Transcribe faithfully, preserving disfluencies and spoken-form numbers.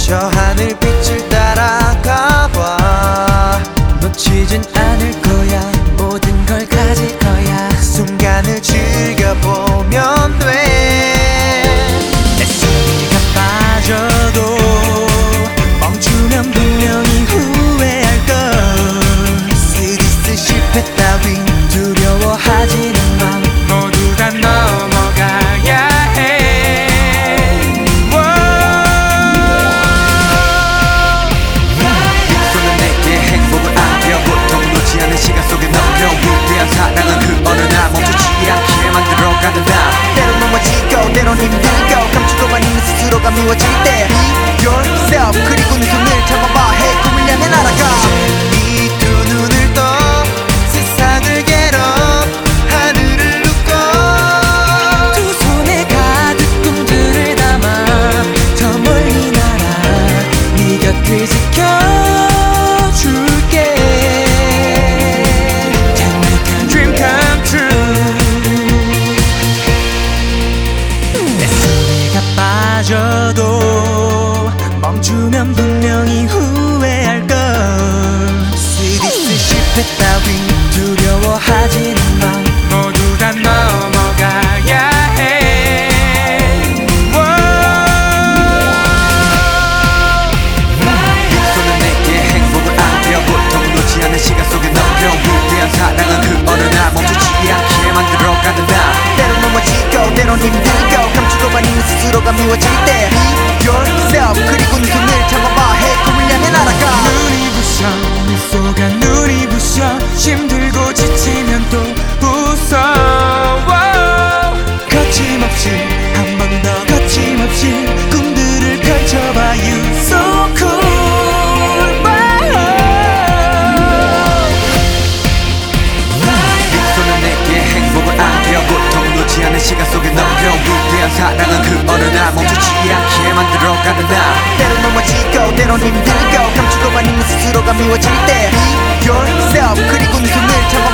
저 하늘빛을 따라가봐. 놓치진 않을 거야. 모든 걸 가질 거야. 순간을 즐겨보면 돼. 내 숨이가 빠져도 멈추면 분명히 후회할걸. 스리스 실패 따윈 두려워하지는 마. 모두 다 넘어가야 해. 손은 내게 행복을 안겨. 고통 놓지 않은 시간 속에 넘겨. 위대한 사랑은 그 어느 날 멈추지 않게 만들어가는 나. 때론 넘어지고 때론 힘들고 감추고만 있는 스스로가 미워질 때 Be yourself. 그리고 네 손을 잡아봐. Hey, 꿈을 향해 날아가. 이 두 눈을 떠 세상을 get up. 하늘을 눕고 두 손에 가득 꿈들을 담아 저 멀리 날아 네 곁을 지켜줄게. Can make a dream come true. 내 숨이가 빠져도 멈추면 분명히 후회할걸. 스리스 실패 따윈 두려워하지는 마. 모두 다 넘어가야 해. 손은 내게 행복을 안겨. 고통 놓지 않은 시간 속에 넘겨. 위대한 사랑은 그 어느 날 멈추지 않게 만들어가는 나. 때론 넘어지고 때론 힘들고 감추고만 있는 스스로가 미워질 때 Be yourself. 그리고 네 손을 잡아봐. Hey, 꿈을 향해 날아가. 눈이 부셔 미소가 눈이 부셔. 힘들고 지치면 또 무서워. 거침없이 한 번 더 거침없이 꿈들을 펼쳐봐. You so cool. 손은 내게 행복을 안겨. 고통 놓지 않은 시간 속에 넘겨. 위대한 사랑은 그 어느 날 멈추지 않게 만들어가는 나. 때론 넘어지고 때론 힘들고 감추고만 있는 스스로가 미워질 때 Be yourself. 그리고 네 손을 잡아